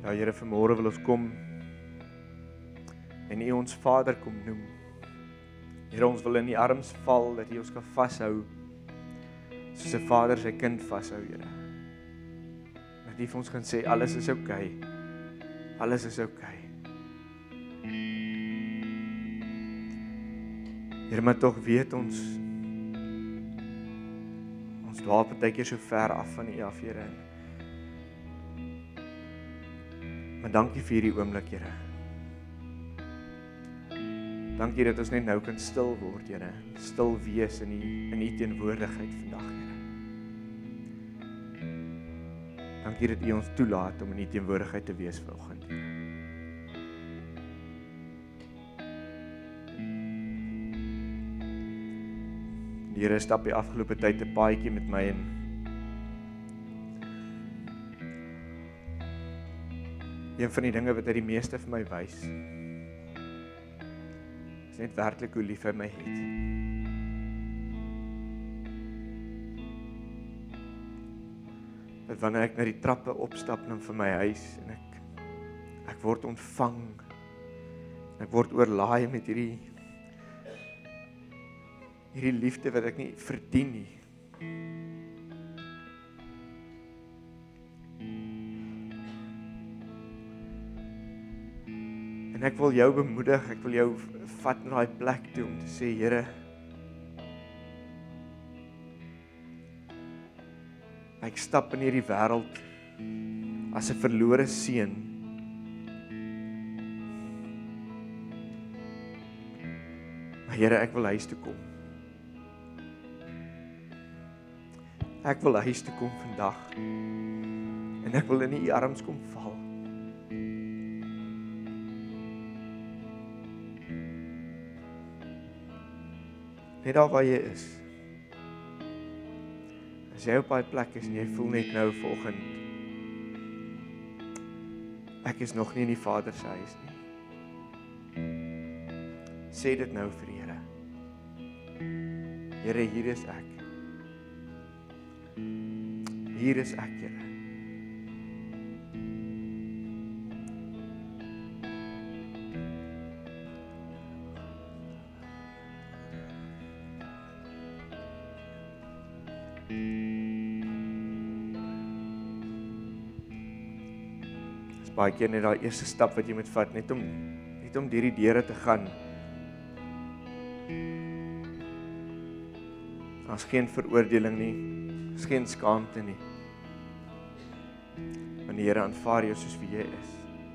Ja, Here, vanmôre wil ons kom en U ons Vader kom noem. Here, ons wil in U arms val, dat U ons kan vashou, soos 'n vader sy kind vashou, Here. Dat U vir ons kan sê, alles is oukei. Alles is oukei. Here, maar tog weet ons dwaal partykeer so ver af van U af, Here. Maar dankie vir hierdie oomblik, Here. Dankie dat ons net nou kan stil word, Here. Stil wees in U teenwoordigheid vandag, Here. Dankie dat U ons toelaat om in U teenwoordigheid te wees vanoggend, Here. Die Here stap die afgelope tyd 'n paadjie met my en een van die dinge wat hy die meeste vir my wys, is net werklik hoe lief hy my het. Dat wanneer ek na die trappe opstap na vir my huis en ek word ontvang, ek word oorlaai met hierdie liefde wat ek nie verdien nie. En ek wil jou bemoedig, ek wil jou vat na daai plek toe om te sê, Here, ek stap in hierdie wêreld as 'n verlore seun. Maar Here, ek wil huis toe kom. Ek wil huis toe kom vandag. En ek wil in U arms kom val. Net daar waar jy is. As jy op daai plek is en jy voel net nou vanoggend, ek is nog nie in die Vader se huis nie. Sê dit nou vir die Here. Here, hier is ek. Hier is ek, Here. Dis baie keer net daai eerste stap wat jy moet vat, net om deur die deure te gaan. Daar's geen veroordeling nie, daar's geen skaamte nie. Want die Here aanvaar jou soos wie jy is.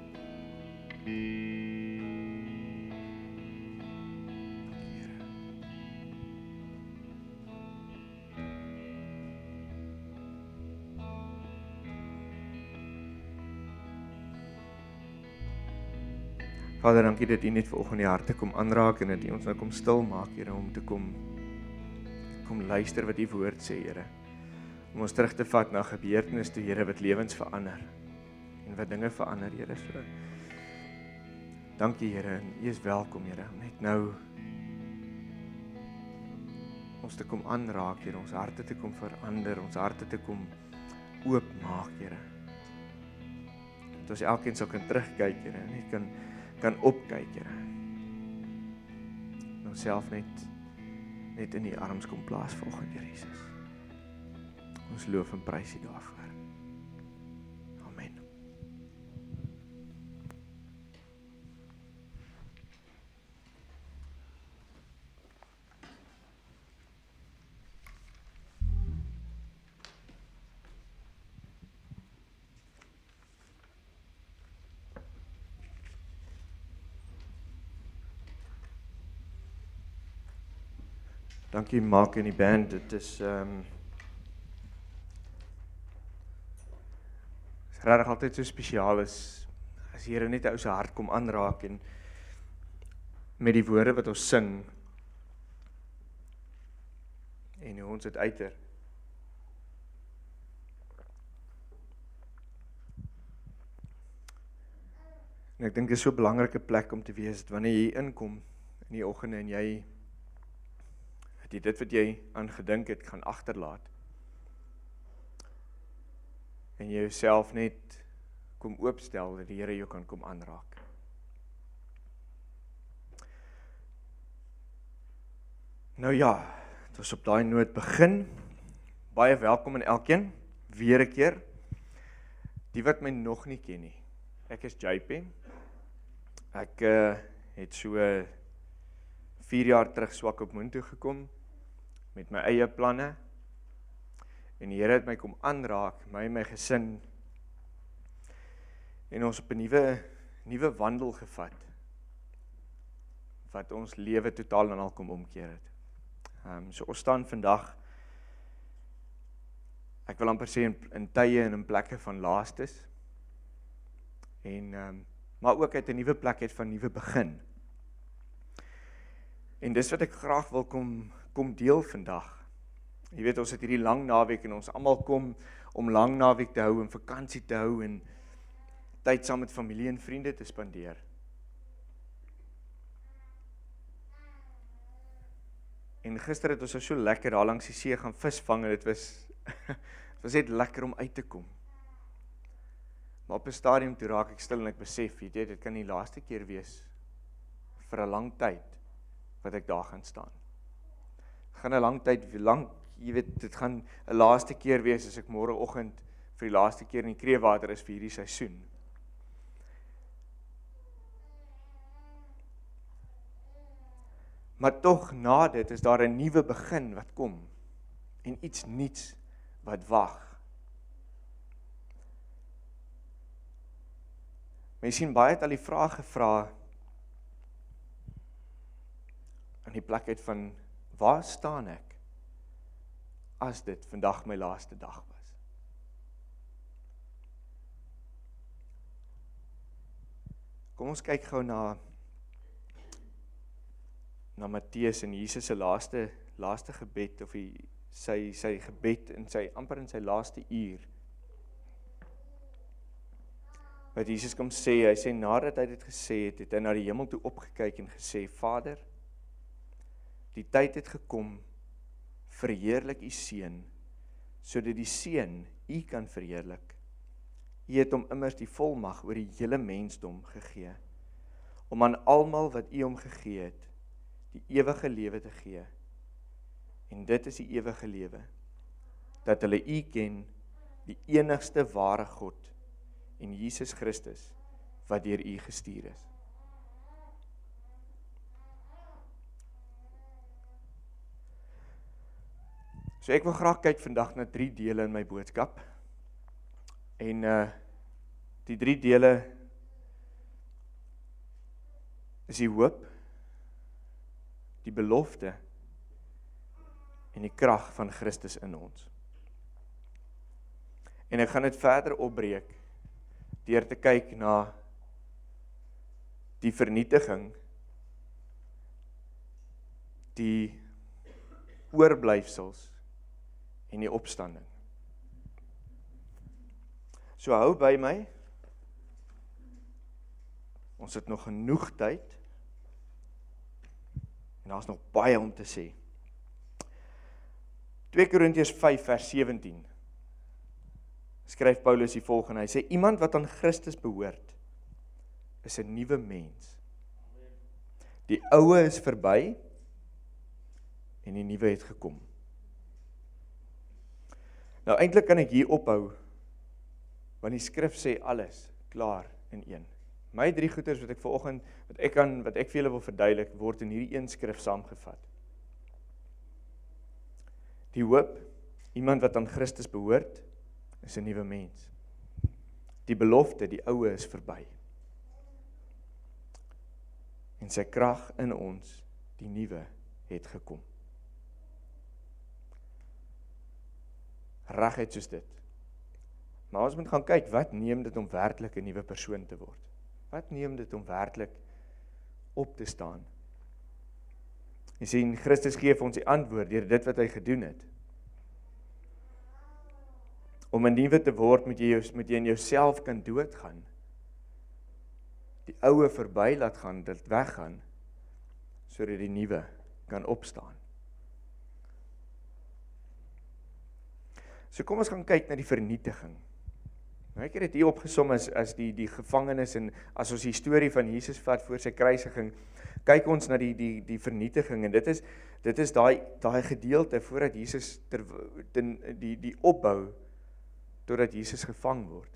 Vader, dankie dat U net vanoggend die harte kom aanraak en dat U ons nou kom stil maak, Here, om te kom luister wat U woord sê, Here. Om ons terug te vat na gebeurtenisse toe, Here, wat lewens verander en wat dinge verander, Here. So, dankie, Here, en U is welkom, Here, om net nou ons te kom aanraak, Here, ons harte te kom verander, ons harte te kom oopmaak, Here. Dat ons elkeen sal kan terugkyk, Here, en net kan opkyk, Here. En onsself net in die arms kom plaas volgens Here Jesus. Ons loof en prys U daarvoor. Amen. Dankie Mark en die band, dit is regtig altyd so spesiaal as die Here net ou se hart kom aanraak en met die woorde wat ons sing en hoe ons dit uiter. En ek dink dit is so 'n belangrike plek om te wees, wanneer jy inkom in die oggende en jy dit wat jy aan gedink het, gaan agterlaat. En jy jouself net kom oopstel, dat die Here jou kan kom aanraak. Nou ja, het ons op daai noot begin. Baie welkom aan elkeen, weer 'n keer. Die wat my nog nie ken nie. Ek is JP. Ek het so 4 jaar terug Swakopmund toe gekom met my eie planne. En die Here het my kom aanraak, my en my gesin. En ons op 'n nuwe wandel gevat wat ons lewe totaal en al kom omkeer het. So ons staan vandag, ek wil amper sê in tye en in plekke van laastes. En maar ook uit 'n nuwe plek uit van nuwe begin. En dis wat ek graag wil kom deel vandag. Jy weet, ons het hierdie lang naweek en ons almal kom om lang naweek te hou en vakansie te hou en tyd saam met familie en vriende te spandeer. En gister het ons so lekker daar langs die see gaan visvang en dit was net lekker om uit te kom. Maar op 'n stadium toe raak ek stil en ek besef, weet jy, dit kan die laaste keer wees vir 'n lang tyd wat ek daar gaan staan. Dit gaan 'n lang tyd, jy weet, dit gaan 'n laaste keer wees as ek môreoggend vir die laaste keer in die Kreewater is vir hierdie seisoen. Maar tog na dit is daar 'n nuwe begin wat kom en iets nuuts wat wag. Mens sien baie het al die vrae gevra in die plek uit van waar staan ek as dit vandag my laaste dag was. Kom ons kyk gou na Matteus en Jesus se laaste gebed of sy gebed amper in sy laaste uur. Wat Jesus kom sê, hy sê nadat hy dit gesê het, het hy na die hemel toe opgekyk en gesê, Vader, die tyd het gekom, verheerlik u seun, sodat die seun u kan verheerlik. U het hom immers die volmag oor die hele mensdom gegee, om aan almal wat u hom gegee het, die ewige lewe te gee. En dit is die ewige lewe, dat hulle u ken, die enigste ware God, en Jesus Christus, wat deur u gestuur is. So ek wil graag kyk vandag na 3 dele in my boodskap. En die 3 dele is die hoop, die belofte en die krag van Christus in ons. En ek gaan dit verder opbreek deur te kyk na die vernietiging, die oorblyfsels en die opstanding. So hou by my. Ons het nog genoeg tyd. En daar's nog baie om te sê. 2 Korintiërs 5 vers 17. Skryf Paulus die volgende. Hy sê iemand wat aan Christus behoort is 'n nuwe mens. Die ou is verby en die nuwe het gekom. Nou eintlik kan ek hier ophou want die skrif sê alles klaar in een. My 3 goeters wat ek vanoggend wat ek vir julle wil verduidelik word in hierdie een skrif saamgevat. Die hoop, iemand wat aan Christus behoort, is 'n nuwe mens. Die belofte, die ou is verby. En sy krag in ons, die nuwe, het gekom. Reguit soos dit. Maar ons moet gaan kyk, wat neem dit om werklik 'n nuwe persoon te word? Wat neem dit om werklik op te staan? Jy sien, Christus gee vir ons die antwoord deur dit wat hy gedoen het. Om 'n nuwe te word, moet jy in jouself kan doodgaan. Die oue verby laat gaan, dit weggaan, sodat die nuwe kan opstaan. So kom ons gaan kyk na die vernietiging. Ek het dit hier opgesom as die gevangenes, en as ons die storie van Jesus vat voor sy kruisiging, kyk ons na die vernietiging, en dit is daai gedeelte voordat Jesus die opbou totdat Jesus gevang word.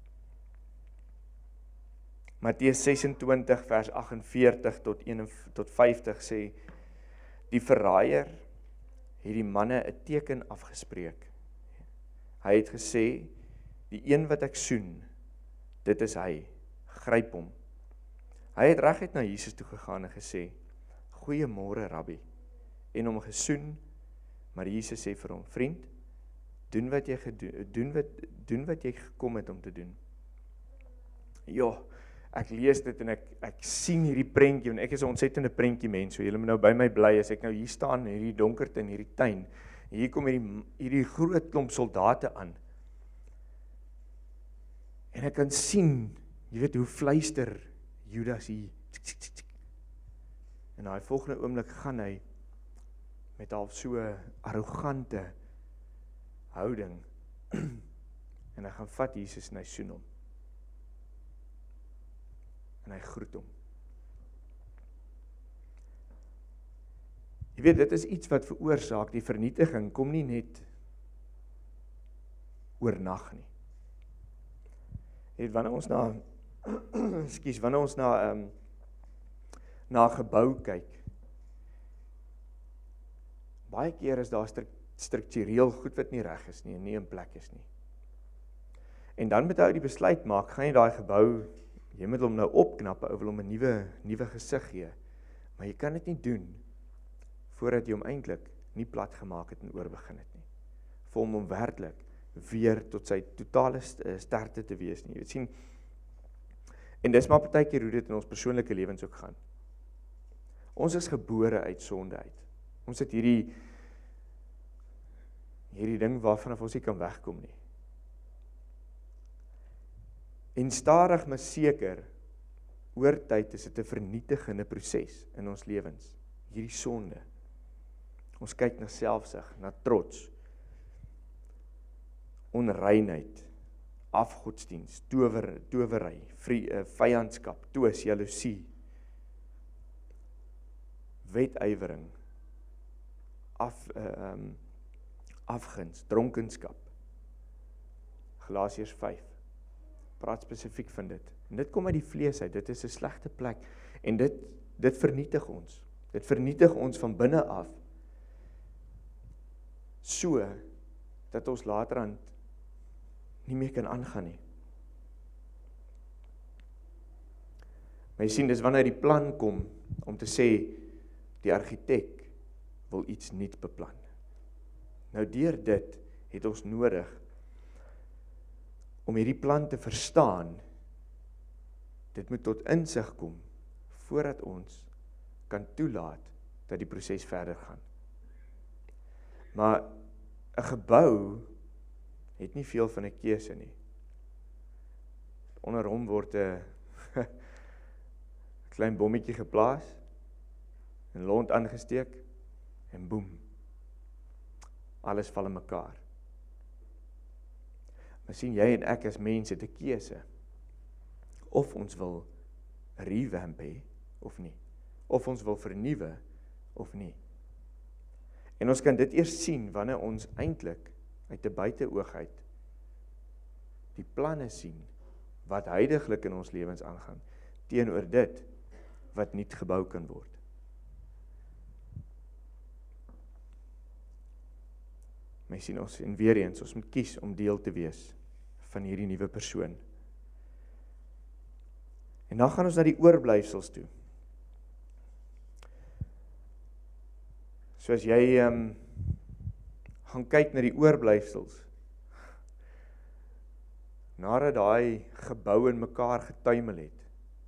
Matteus 26 vers 48 tot 50 sê, die verraaier het die manne 'n teken afgespreek. Hy het gesê, die een wat ek soen, dit is hy, gryp hom. Hy het reguit na Jesus toe gegaan en gesê, goeiemôre Rabbi, en hom gesoen, maar Jesus sê vir hom, vriend, doen wat jy gekom het om te doen. Ja, ek lees dit en ek sien hierdie prentjie, en ek is 'n ontsettende prentjie mens, so julle moet nou by my bly, as ek nou hier staan in hierdie donkerte in hierdie tuin, en hier kom hierdie groot klomp soldate aan, en ek kan sien, jy weet hoe fluister Judas hier, en daai volgende oomblik gaan hy, met half so arrogante houding, en hy gaan vat Jesus en hy soen hom, en hy groet hom. Jy weet, dit is iets wat veroorsaak, die vernietiging kom nie net oornag nie. Jy weet, wanneer ons na 'n gebou kyk, baie keer is daar struktureel goed wat nie reg is nie, en nie in plek is nie. En dan moet jy die besluit maak, gaan jy daai gebou, jy moet hom nou opknap, ou wil hom 'n nuwe gesig gee, maar jy kan dit nie doen, voordat jy hom eintlik nie plat gemaak het en oorbegin het nie, vir hom werklik weer tot sy totale sterkte te wees nie, jy weet sien, en dis maar partykeer hoe dit in ons persoonlike lewens ook gaan. Ons is gebore uit sonde uit, ons het hierdie ding waarvan ons nie kan wegkom nie. En stadig maar seker, oor tyd is dit 'n vernietigende proses in ons lewens, hierdie sonde. Ons kyk na selfsug, na trots, onreinheid, afgodsdiens, towery, vyandskap, twis, jaloesie, wetywering, afguns, dronkenskap. Galasiërs 5 praat spesifiek van dit. En dit kom uit die vlees uit, dit is 'n slegte plek, en dit vernietig ons. Dit vernietig ons van binne af, so, dat ons laterand nie meer kan aangaan nie. Maar jy sien, dis wanneer die plan kom, om te sê, die argitek wil iets nuuts beplan. Nou deur dit, het ons nodig, om hierdie plan te verstaan, dit moet tot insig kom, voordat ons kan toelaat, dat die proses verder gaan. Maar, 'n gebou, het nie veel van 'n keuse nie. Onder hom word 'n klein bommetjie geplaas, 'n lont aangesteek, en boem, alles val in mekaar. Maar sien, jy en ek as mense het 'n keuse, of ons wil revamp hê, of nie, of ons wil vernuwe, of nie. En ons kan dit eers sien, wanneer ons eintlik, uit 'n buiteoog uit, die planne sien, wat huidiglik in ons lewens aangaan, teenoor dit, wat nuut gebou kan word. Maar sien ons, en weer eens, ons moet kies om deel te wees van hierdie nuwe persoon. En dan gaan ons na die oorblyfsels toe. So as jy gaan kyk na die oorblyfsels, nadat daai gebou in mekaar getuimel het,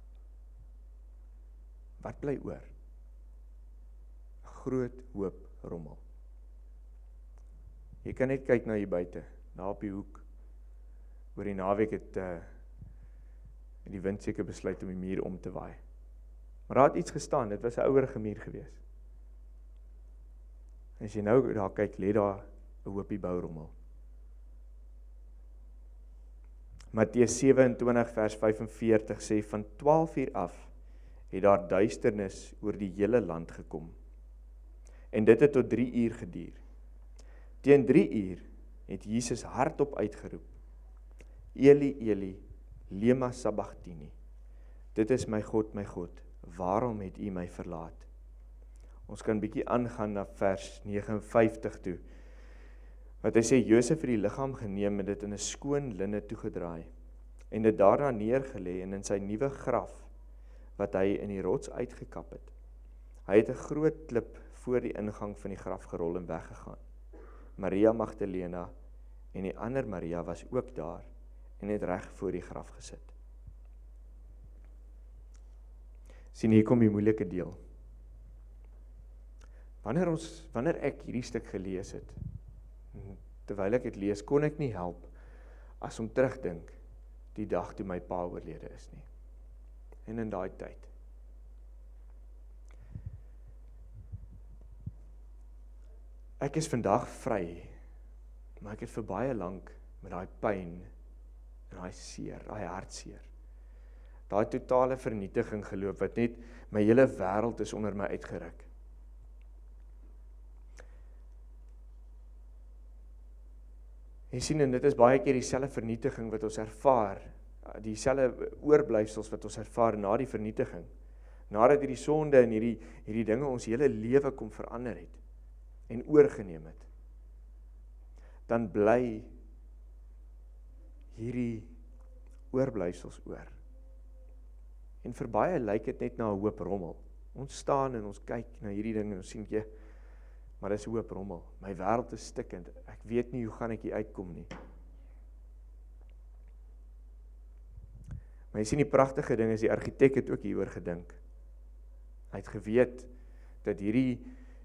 wat bly oor? 'n Groot hoop rommel. Jy kan net kyk na hier buite, daar op die hoek. Oor die naweek het die wind seker besluit om die muur om te waai. Maar daar het iets gestaan, dit was 'n ouerige muur gewees. En as jy nou daar kyk, lê daar 'n hoopie bourommel. Matteus 27 vers 45 sê, van 12 uur af het daar duisternis oor die hele land gekom. En dit het tot 3 uur geduur. Teen 3 uur het Jesus hardop uitgeroep, Eli, Eli, lema sabachthani. Dit is my God, waarom het U my verlaat? Ons kan bietjie aangaan na vers 59 toe, wat hy sê, Josef het die liggaam geneem en dit in 'n skoon linne toegedraai, en dit daarna neergelê en in sy nuwe graf, wat hy in die rots uitgekap het. Hy het 'n groot klip voor die ingang van die graf gerol en weggegaan. Maria Magdalena en die ander Maria was ook daar en het reg voor die graf gesit. Sien, hier kom die moeilike deel. Wanneer ek hierdie stuk gelees het, terwyl ek dit lees, kon ek nie help as om terugdink die dag toe my pa oorlede is nie. En in daai tyd. Ek is vandag vry, maar ek het vir baie lank met daai pyn en daai seer, daai hartseer, daai totale vernietiging geloop, wat net my hele wêreld is onder my uitgeruk. En sien, en dit is baie keer dieselfde vernietiging wat ons ervaar, dieselfde oorblyfsels wat ons ervaar na die vernietiging, nadat hierdie sonde en hierdie dinge ons hele lewe kom verander het, en oorgeneem het, dan bly hierdie oorblyfsels oor. En vir baie lyk dit net na 'n hoop rommel. Ons staan en ons kyk na hierdie ding en ons sien, maar dis 'n hoop rommel. My wêreld is stikkend. Ek weet nie hoe gaan ek hier uitkom nie. Maar jy sien, die pragtige ding is, die argitek het ook hieroor gedink. Hy het geweet dat hierdie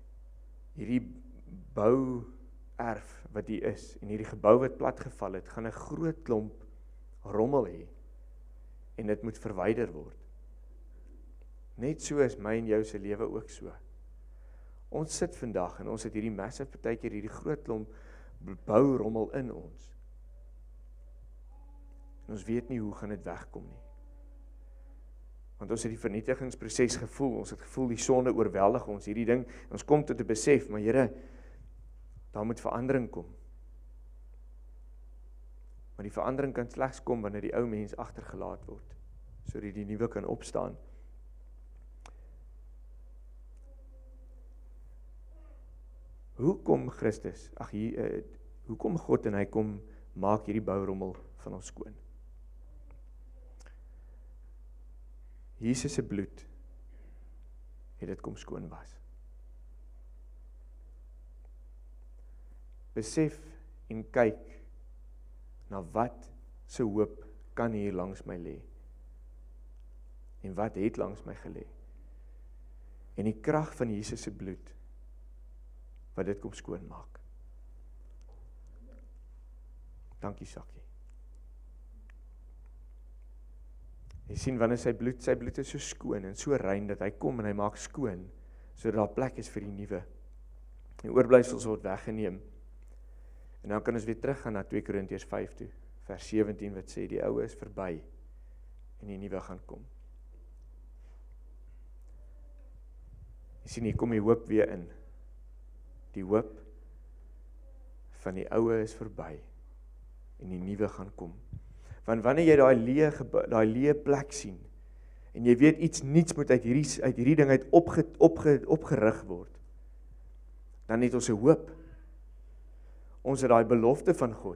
bouerf wat hier is, en hierdie gebou wat platgeval het, gaan 'n groot klomp rommel hê, en dit moet verwyder word. Net so is my en jou se lewe ook so. Ons sit vandag, en ons het hierdie massive, partykeer hierdie groot klomp bourommel in ons. En ons weet nie hoe gaan dit wegkom nie. Want ons het die vernietigingsproses gevoel, ons het gevoel die sonde oorweldig ons, hierdie ding, ons kom tot 'n besef, maar Here, daar moet verandering kom. Maar die verandering kan slegs kom wanneer die ou mens agtergelaat word, sodat die nuwe kan opstaan. Hoe kom Christus, hoe kom God en hy kom maak hierdie bourommel van ons skoon? Jesus se bloed het dit kom skoon was. Besef en kyk na wat se hoop kan hier langs my lê. En wat het langs my gelê? En die krag van Jesus se bloed wat dit kom skoon maak. Dankie, Sakkie. Jy sien, wanneer sy bloed is so skoon en so rein, dat hy kom en hy maak skoon, sodat daar plek is vir die nuwe. Die oorblyfsels word weggeneem. En dan kan ons weer teruggaan na 2 Korintiërs 5 toe, vers 17, wat sê, die ou is verby, en die nuwe gaan kom. Jy sien, hier kom die hoop weer in. Die hoop van die oue is verby, en die nuwe gaan kom. Want wanneer jy daai leë plek sien, en jy weet iets niets moet uit hierdie ding uit opgerig word, dan het ons 'n hoop. Ons het daai belofte van God.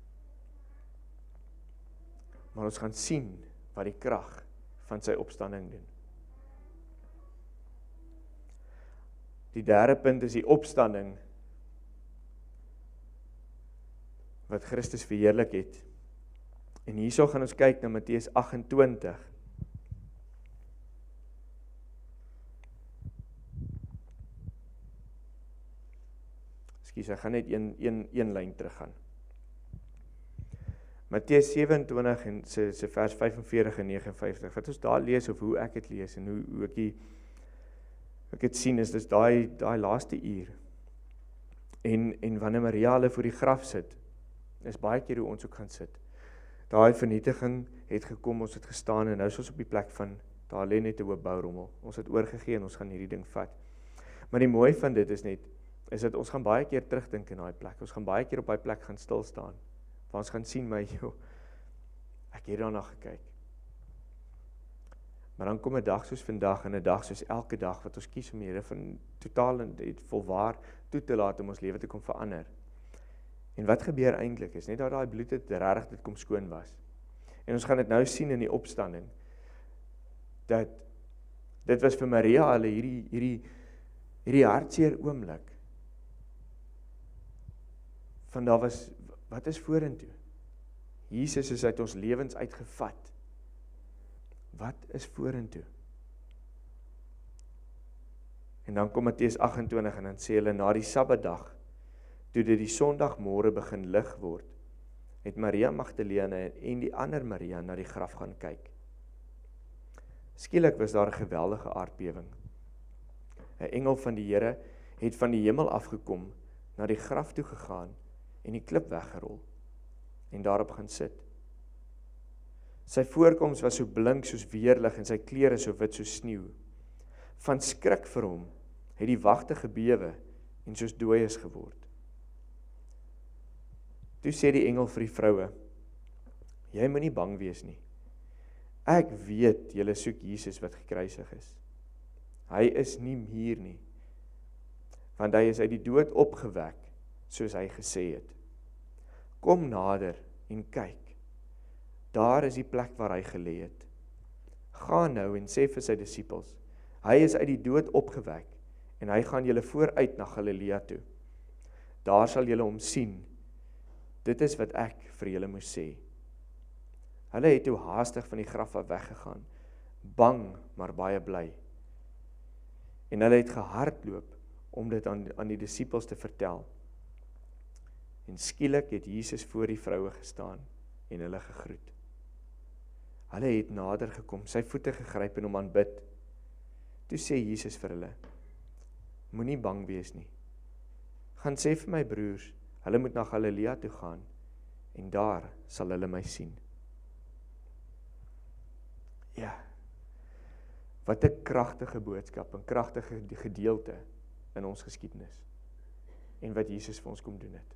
Maar ons gaan sien wat die krag van sy opstanding doen. Die derde punt is die opstanding wat Christus verheerlik het. En hierso gaan ons kyk na Matteus 28. Ekskuus, ek gaan net een lyn teruggaan. Matteus 27 en se vers 45 en 59. Wat ons daar lees, of hoe ek dit lees, en hoe ek dit sien, is dis daai laaste uur. En wanneer Maria hulle voor die graf sit, is baie keer hoe ons ook gaan sit. Daai vernietiging het gekom, ons het gestaan en nou is ons op die plek van, daar lê net 'n hoop bourommel. Ons het oorgegee en ons gaan hierdie ding vat. Maar die mooi van dit is dat ons gaan baie keer terugdink in daai plek. Ons gaan baie keer op daai plek gaan stil staan. Waar ons gaan sien, ek het daarna gekyk. Maar dan kom 'n dag soos vandag en 'n dag soos elke dag wat ons kies om die Here van totaal en volwaar toe te laat om ons lewe te kom verander. En wat gebeur eintlik is net dat daai bloed het regtig dit kom skoon was. En ons gaan dit nou sien in die opstanding dat dit was vir Maria hulle hierdie hartseer oomblik. Van daar was, wat is vorentoe? Jesus is uit ons lewens uitgevat. Wat is vorentoe? En dan kom Matteus 28 en dan sê hulle na die Sabbatdag, toe dit die Sondagmôre begin lig word, het Maria Magdalene en die ander Maria na die graf gaan kyk. Skielik was daar 'n geweldige aardbewing. 'n Engel van die Here het van die hemel afgekom, na die graf toe gegaan en die klip weggerol en daarop gaan sit. Sy voorkoms was so blink soos weerlig en sy klere so wit soos sneeu. Van skrik vir hom het die wagte gebewe en soos dooies geword. Toe sê die engel vir die vroue, jy moenie bang wees nie. Ek weet julle soek Jesus wat gekruisig is. Hy is nie hier nie, want hy is uit die dood opgewek, soos hy gesê het. Kom nader en kyk. Daar is die plek waar hy gelê het. Gaan nou en sê vir sy disippels, hy is uit die dood opgewek en hy gaan julle vooruit na Galilea toe. Daar sal julle hom sien. Dit is wat ek vir julle moes sê. Hulle het toe haastig van die graf af weggegaan, bang maar baie bly. En hulle het gehardloop om dit aan die disippels te vertel. En skielik het Jesus voor die vroue gestaan en hulle gegroet. Hulle het nader gekom, sy voete gegryp en hom aanbid. Toe sê Jesus vir hulle, moenie bang wees nie. Gaan sê vir my broers, hulle moet na Galilea toe gaan en daar sal hulle my sien. Ja, wat 'n kragtige boodskap, 'n kragtige gedeelte in ons geskiedenis en wat Jesus vir ons kom doen het.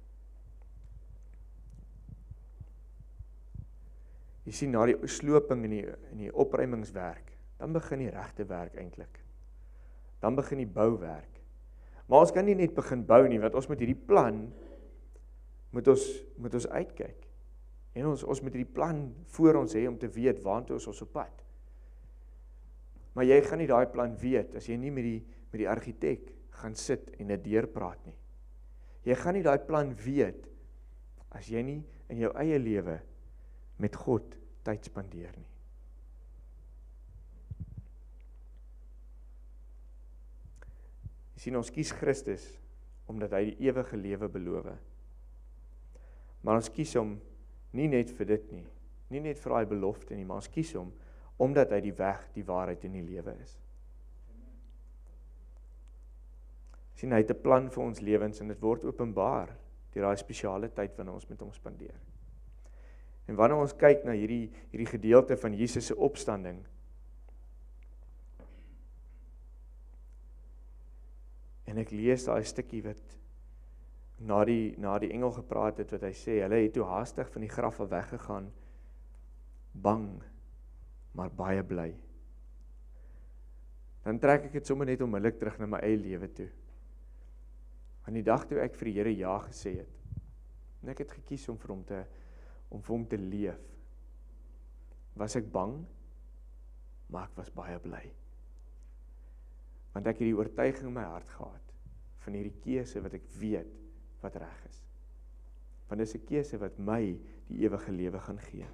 Jy sien, na die sloping en die opruimingswerk, dan begin die regte werk eintlik. Dan begin die bouwerk. Maar ons kan nie net begin bou nie, want ons moet hierdie plan moet ons uitkyk. En ons moet hierdie plan voor ons hê om te weet waantoe ons op pad. Maar jy gaan nie daai plan weet as jy nie met die argitek gaan sit en dit deurpraat nie. Jy gaan nie daai plan weet as jy nie in jou eie lewe met God tyd spandeer nie. Jy sien, ons kies Christus omdat hy die ewige lewe beloof. Maar ons kies hom nie net vir dit nie, nie net vir daai belofte nie, maar ons kies hom omdat hy die weg, die waarheid en die lewe is. Sien, hy het 'n plan vir ons lewens en dit word openbaar deur daai spesiale tyd wanneer ons met hom spandeer. En wanneer ons kyk na hierdie gedeelte van Jesus se opstanding, en ek lees daai stukkie wat na die engel gepraat het, wat hy sê, hulle het toe haastig van die graf af weggegaan, bang, maar baie bly. Dan trek ek dit sommer net onmiddellik terug na my eie lewe toe. Aan die dag toe ek vir die Here ja gesê het, en ek het gekies om vir hom te leef, was ek bang, maar ek was baie bly. Want ek het die oortuiging in my hart gehad, van hierdie keuse wat ek weet, wat reg is. Want dis 'n keuse wat my die ewige lewe gaan gee.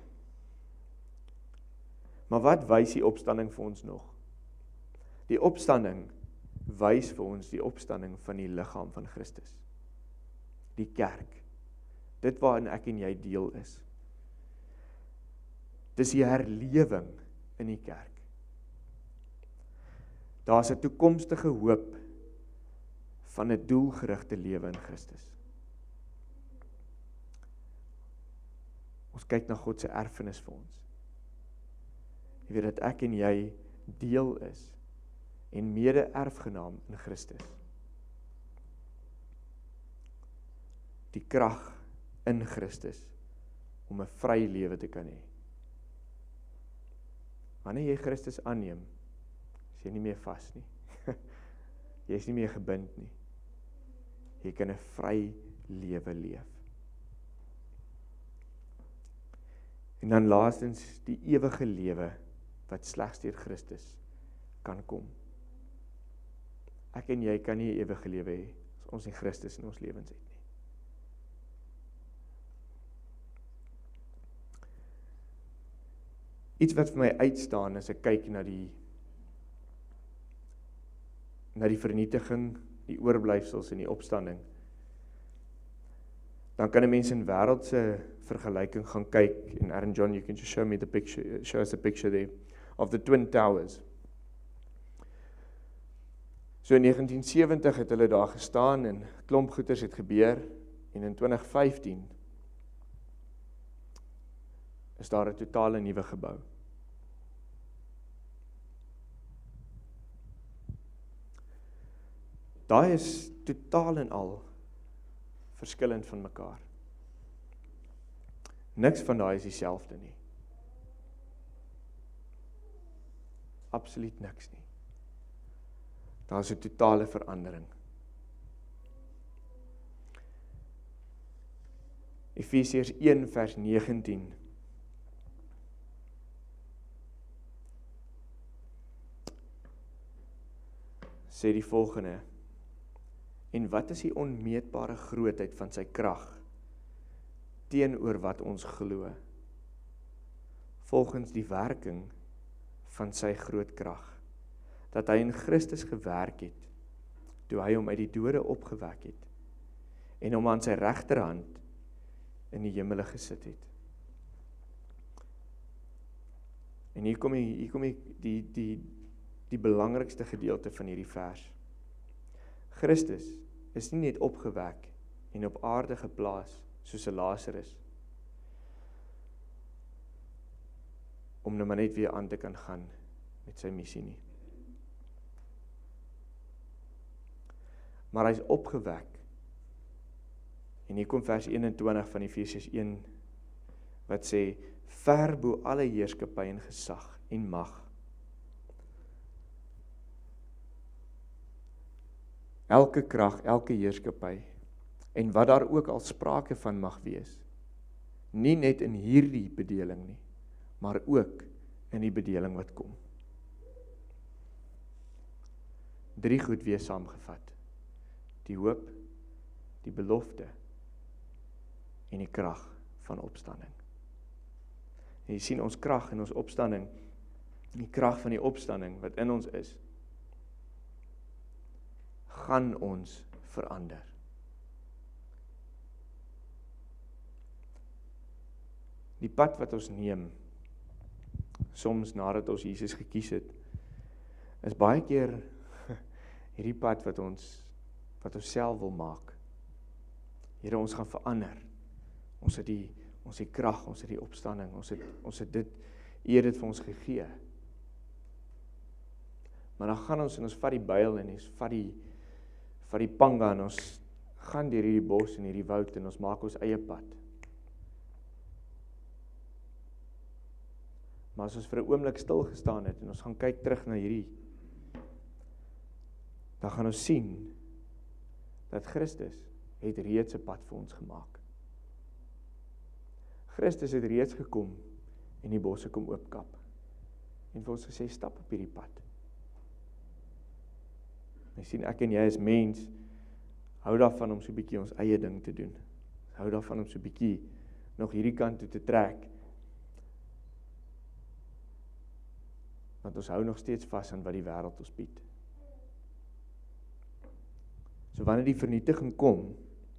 Maar wat wys die opstanding vir ons nog? Die opstanding wys vir ons die opstanding van die liggaam van Christus. Die kerk. Dit waarin ek en jy deel is. Dis die herlewing in die kerk. Daar's 'n toekomstige hoop van 'n doelgerigte lewe in Christus. Ons kyk na God se erfenis vir ons. Jy weet dat ek en jy deel is en mede-erfgenaam in Christus. Die krag in Christus om 'n vrye lewe te kan hê. Wanneer jy Christus aanneem, is jy nie meer vas nie. Jy is nie meer gebind nie. Jy kan 'n vry lewe leef. En dan laastens die ewige lewe wat slegs deur Christus kan kom. Ek en jy kan nie 'n ewige lewe hê as ons nie Christus in ons lewens het nie. Iets wat vir my uitstaan as ek kyk na die vernietiging, die oorblyfsels en die opstanding, dan kan 'n mens in wêreldse vergelyking gaan kyk, en Aaron John, you can just show us a picture there, of the Twin Towers. So in 1970 het hulle daar gestaan, en klomp goeters het gebeur, en in 2015 is daar 'n totale nuwe gebou. Daai is totaal en al verskillend van mekaar. Niks van daai is dieselfde nie. Absoluut niks nie. Daar is 'n totale verandering. Efesiërs 1 vers 19 sê die volgende: En wat is die onmeetbare grootheid van sy krag teenoor wat ons glo, volgens die werking van sy groot krag, dat hy in Christus gewerk het, toe hy hom uit die dode opgewek het, en hom aan sy regterhand in die hemele gesit het. En hier kom die belangrikste gedeelte van hierdie vers. Christus is nie net opgewek en op aarde geplaas soos 'n Lazarus, om nou maar net weer aan te kan gaan met sy missie nie. Maar hy is opgewek, en hier kom vers 21 van Efesiërs 1, wat sê, ver bo alle heerskappy en gesag en mag, elke krag, elke heerskappy, en wat daar ook al sprake van mag wees, nie net in hierdie bedeling nie, maar ook in die bedeling wat kom. 3 goed weer saamgevat: die hoop, die belofte en die krag van opstanding. En jy sien ons krag en ons opstanding, die krag van die opstanding wat in ons is, gaan ons verander. Die pad wat ons neem, soms nadat ons Jesus gekies het, is baie keer hierdie pad wat ons self wil maak. Here, ons gaan verander. Ons het die krag, ons het die opstanding, ons het dit, U het dit vir ons gegee. Maar dan gaan ons en ons vat die byl en ons vat die panga en ons gaan deur hierdie bos en hierdie woud en ons maak ons eie pad. Maar as ons vir 'n oomblik stil gestaan het en ons gaan kyk terug na hierdie, dan gaan ons sien dat Christus het reeds 'n pad vir ons gemaak. Christus het reeds gekom en die bosse kom oopkap en vir ons gesê, stap op hierdie pad. Jy sien, ek en jy as mens hou daarvan om so 'n bietjie ons eie ding te doen. Hou daarvan om so 'n bietjie nog hierdie kant toe te trek. Want ons hou nog steeds vas aan wat die wêreld ons bied. So wanneer die vernietiging kom,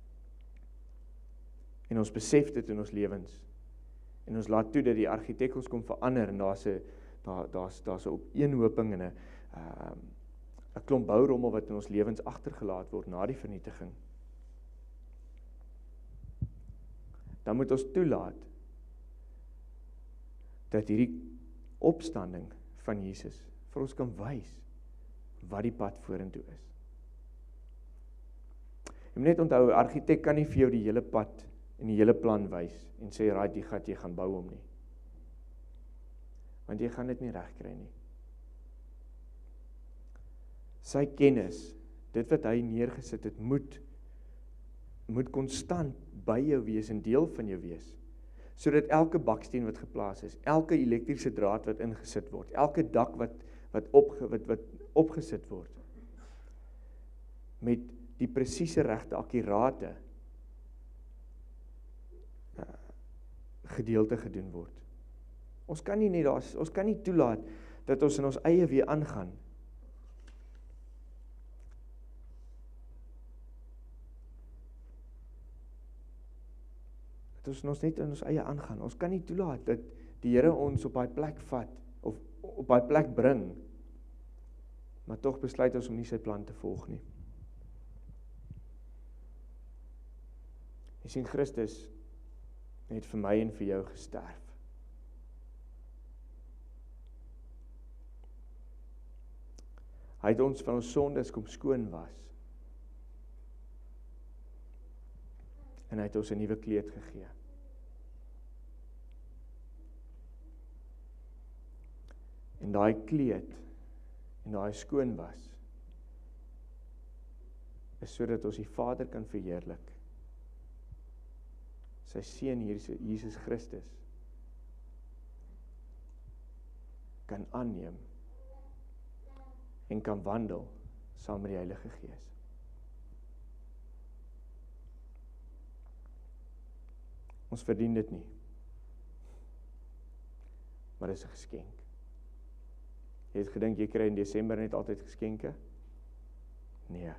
en ons besef dit in ons lewens, en ons laat toe dat die argitek ons kom verander, en daar's 'n opeenhoping en 'n klomp bourommel wat in ons lewens agtergelaat word na die vernietiging, dan moet ons toelaat dat hierdie opstanding van Jesus vir ons kan wys wat die pad vorentoe is. Jy moet net onthou, 'n argitek kan nie vir jou die hele pad en die hele plan wys en sê, "Right, die gat jy gaan bou hom nie." Want jy gaan dit nie reg kry nie. Sy kennis, dit wat hy neergesit het, moet konstant by jou wees en deel van jou wees. Sodat elke baksteen wat geplaas is, elke elektriese draad wat ingesit word, elke dak wat opgesit word, met die presiese regte, akkurate gedeelte gedoen word. Ons kan nie toelaat dat ons in ons eie weer aangaan. Dat ons net in ons eie aangaan. Ons kan nie toelaat dat die Here ons op daai plek vat, of op daai plek bring, maar tog besluit ons om nie sy plan te volg nie. Jy sien, Christus het vir my en vir jou gesterf. Hy het ons van ons sondes kom skoon was. En hy het ons 'n nuwe kleed gegee. En daai kleed en daai skoon was is sodat ons die Vader kan verheerlik. Sy seun Jesus Christus kan aanneem en kan wandel saam met die Heilige Gees. Ons verdien dit nie. Maar dit is 'n geskenk. Jy het gedink jy kry in Desember net altyd geskenke? Nee.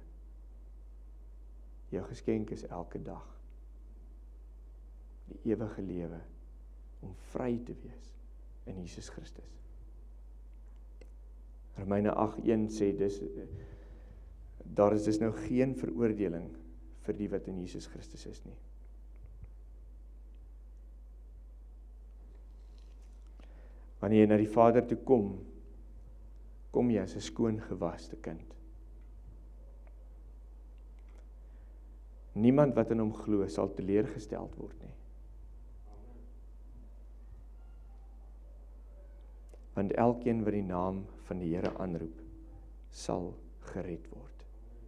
Jou geskenk is elke dag. Die ewige lewe om vry te wees in Jesus Christus. Romeine 8:1 sê daar is dus nou geen veroordeling vir die wat in Jesus Christus is nie. Wanneer jy na die Vader toe kom jy as 'n skoon gewaste kind. Niemand wat in hom glo sal teleurgesteld word nie. Want elkeen wat die naam van die Here aanroep, sal gered word.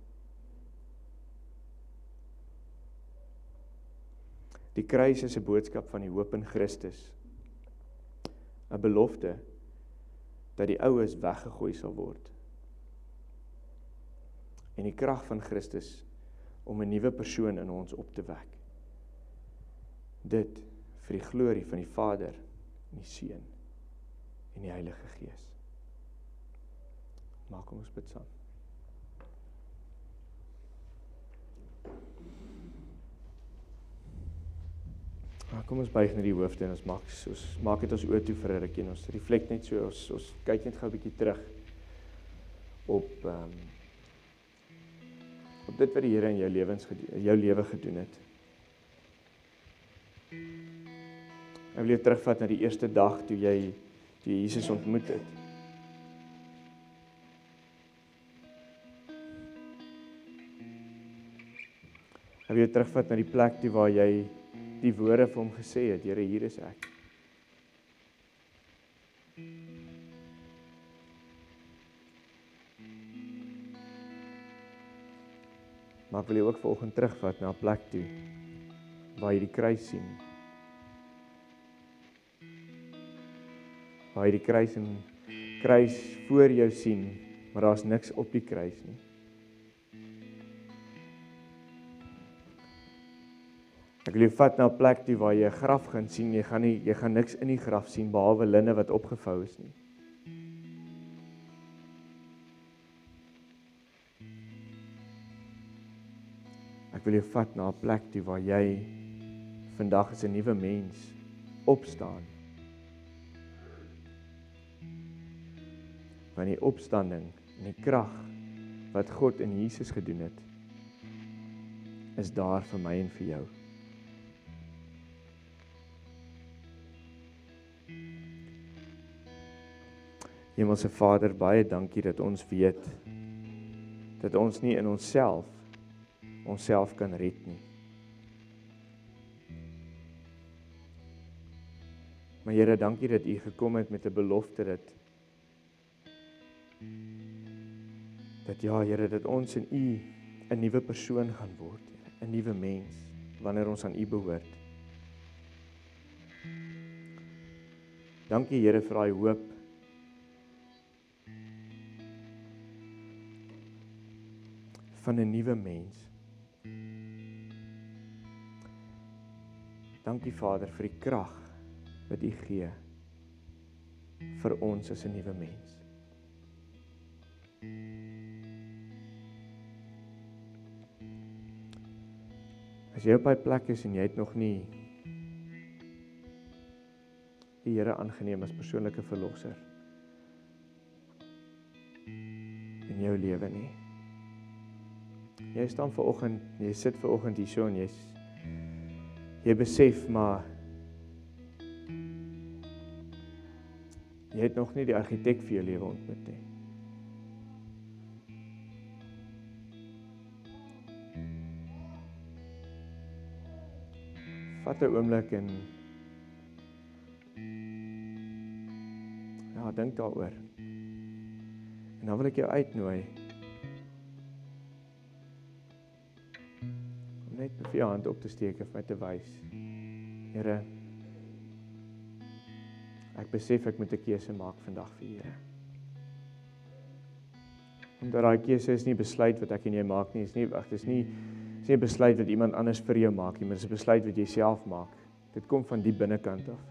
Die kruis is 'n boodskap van die hoop in Christus. 'n belofte dat die oues weggegooi sal word. En die krag van Christus om 'n nuwe persoon in ons op te wek. Dit vir die glorie van die Vader en die Seun en die Heilige Gees. Maak ons bid saam. Kom ons buig net die hoofde en ons maak dit ons oë toe vir 'n rukkie en ons reflect net so, ons kyk net gou 'n bietjie terug op dit wat die Here in jou lewe gedoen het. Ek wil jou terugvat na die eerste dag toe jy Jesus ontmoet het. Ek wil jou terugvat na die plek toe waar jy die woorde vir hom gesê het, Here, hier is ek. Maar ek wil jou ook vanoggend terugvat na 'n plek toe waar jy die kruis sien. Waar jy die kruis voor jou sien, maar daar's niks op die kruis nie. Ek wil jou vat na 'n plek toe waar jy 'n graf gaan sien, jy gaan niks in die graf sien behalwe linne wat opgevou is nie. Ek wil jou vat na 'n plek toe waar jy vandag as 'n nuwe mens opstaan. Want die opstanding en die krag wat God in Jesus gedoen het, is daar vir my en vir jou. Hemelse Vader, baie dankie dat ons weet dat ons nie in onsself kan red nie. Maar Here, dankie dat U gekom het met 'n belofte dat ja Here, dat ons in U 'n nuwe persoon gaan word, Here, 'n nuwe mens wanneer ons aan U behoort. Dankie Here vir daai hoop. Van 'n nuwe mens. Dankie Vader vir die krag wat U gee vir ons as 'n nuwe mens. As jy op daai plek is en jy het nog nie die Here aangeneem as persoonlike verlosser in jou lewe nie. Jy staan vanoggend, jy sit vanoggend hier so en jy besef maar jy het nog nie die argitek vir jou lewe ontmoet nie. Vat 'n oomblik en ja, dink daaroor. En dan wil ek jou uitnooi om net vir jou hand op te steek en vir my te wys. Here, ek besef ek moet 'n keuse maak vandag vir Here. Omdat daai keuse is nie besluit wat ek en jy maak nie, is nie 'n besluit wat iemand anders vir jou maak nie, maar dis 'n besluit wat jy self maak. Dit kom van die binnekant af.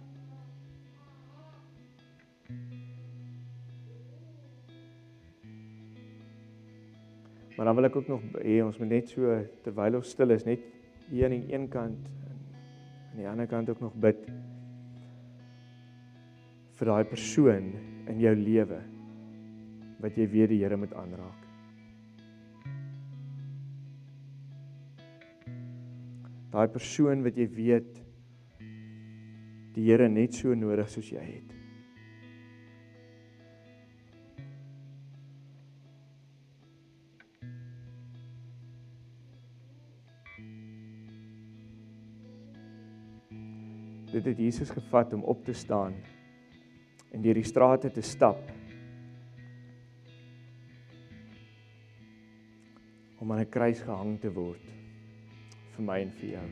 Maar dan wil ek ook nog hê ons moet net so terwyl ons stil is, net hier aan die een kant en aan die ander kant ook nog bid vir daai persoon in jou lewe wat jy weet die Here moet aanraak. Daai persoon wat jy weet die Here net so nodig soos jy het. Dit het Jesus gevat om op te staan en deur die strate te stap om aan 'n kruis gehang te word vir my en vir jou.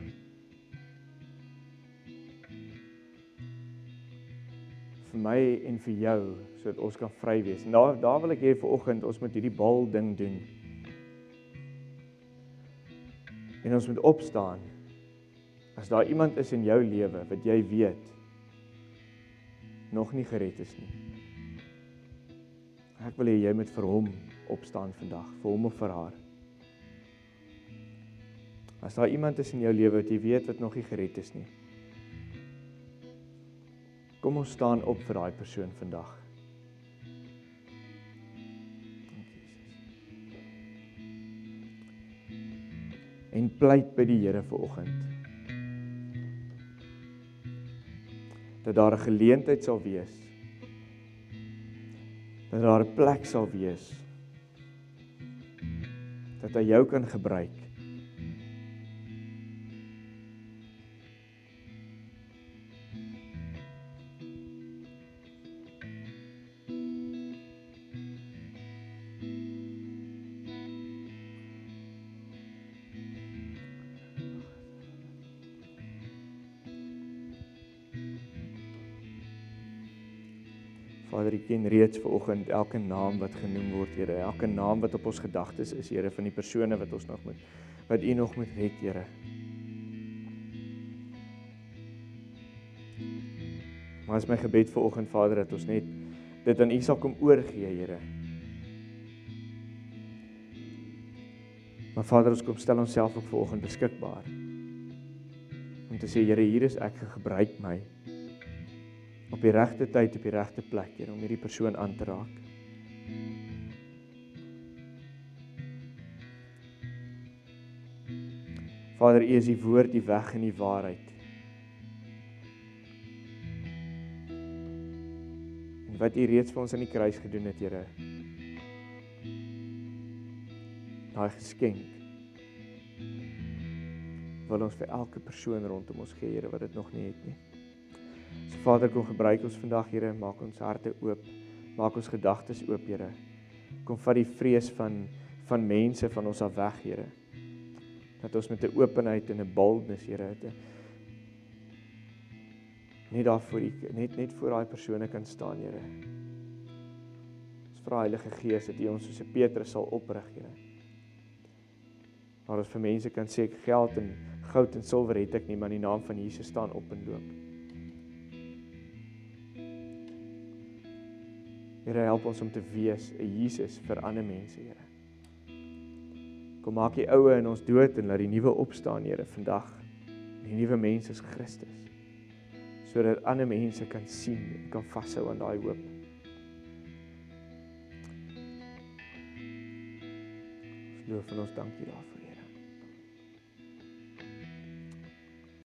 Vir my en vir jou, sodat ons kan vry wees. En daar wil ek hê vanoggend ons moet hierdie bal ding doen. En ons moet opstaan. As daar iemand is in jou lewe wat jy weet nog nie gered is nie. Ek wil hê jy moet vir hom opstaan vandag, vir hom of vir haar. As daar iemand is in jou lewe wat jy weet wat nog nie gered is nie. Kom ons staan op vir daai persoon vandag. En pleit by die Here vanoggend. Dat daar 'n geleentheid sal wees. Dat daar 'n plek sal wees. Dat hy jou kan gebruik. Vader, U ken reeds vanoggend elke naam wat genoem word, Here, elke naam wat op ons gedagtes is, Here, van die persone wat ons nog moet, wat U nog moet red, Here. Maar is my gebed vanoggend, Vader, dat ons net dit aan U sal kom oorgee, Here. Maar Vader, ons kom stel onsself ook vanoggend beskikbaar. Om te sê, Here, hier is ek, gebruik my. Op die regte tyd, op die regte plek, Here, om hierdie persoon aan te raak. Vader, U is die woord, die weg en die waarheid. En wat U reeds vir ons aan die kruis gedoen het, Here. Daai geskenk wil ons vir elke persoon rondom ons gee, Here, wat dit nog nie het nie. So Vader, kom gebruik ons vandag, Here, maak ons harte oop, maak ons gedagtes oop, Here. Kom vat die vrees van mense van ons af weg, Here. Dat ons met 'n openheid en 'n boldness, Here, net daar voor net voor daai persone kan staan, Here. Ons vra Heilige Gees dat U ons soos 'n Petrus sal oprig, Here. Waar ons vir mense kan sê, geld en goud en silwer het ek nie, maar in die naam van Jesus staan op en loop. Here, help ons om te wees 'n Jesus vir ander mense, Here. Kom maak die oue in ons dood en laat die nuwe opstaan, Here, vandag. Die nuwe mens is Christus. Sodat ander mense kan sien en kan vashou aan daai hoop. Ons loof en ons dankie daarvoor.